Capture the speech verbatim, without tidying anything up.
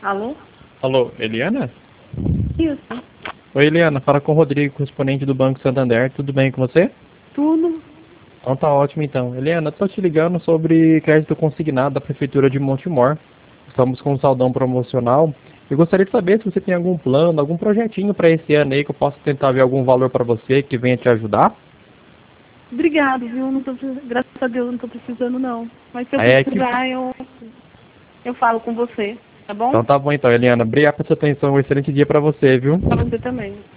Alô? Alô, Eliana? Isso. Oi, Eliana, fala com o Rodrigo, correspondente do Banco Santander. Tudo bem com você? Tudo? Então tá ótimo então. Eliana, tô te ligando sobre crédito consignado da Prefeitura de Montemor. Estamos com um saldão promocional. Eu gostaria de saber se você tem algum plano, algum projetinho para esse ano aí que eu possa tentar ver algum valor para você que venha te ajudar. Obrigado, viu? Não tô, pre- graças a Deus não tô precisando não. Mas se eu É que... precisar, eu, eu falo com você, tá bom? Então tá bom então, Eliana. Obrigado pela sua atenção. Um excelente dia para você, viu? Pra você também.